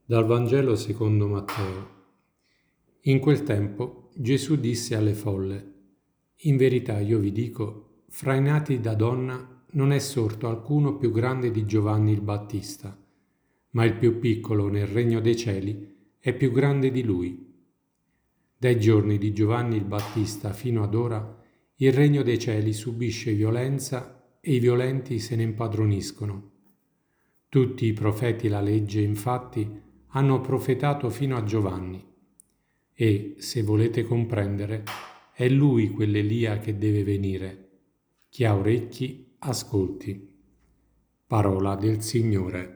Dal Vangelo secondo Matteo. In quel tempo Gesù disse alle folle: In verità io vi dico, fra i nati da donna non è sorto alcuno più grande di Giovanni il Battista, ma il più piccolo nel regno dei cieli è più grande di lui. Dai giorni di Giovanni il Battista fino ad ora il regno dei cieli subisce violenza e i violenti se ne impadroniscono. Tutti i profeti e la legge, infatti, hanno profetato fino a Giovanni. E, se volete comprendere, è lui quell'Elia che deve venire. Chi ha orecchi, ascolti. Parola del Signore.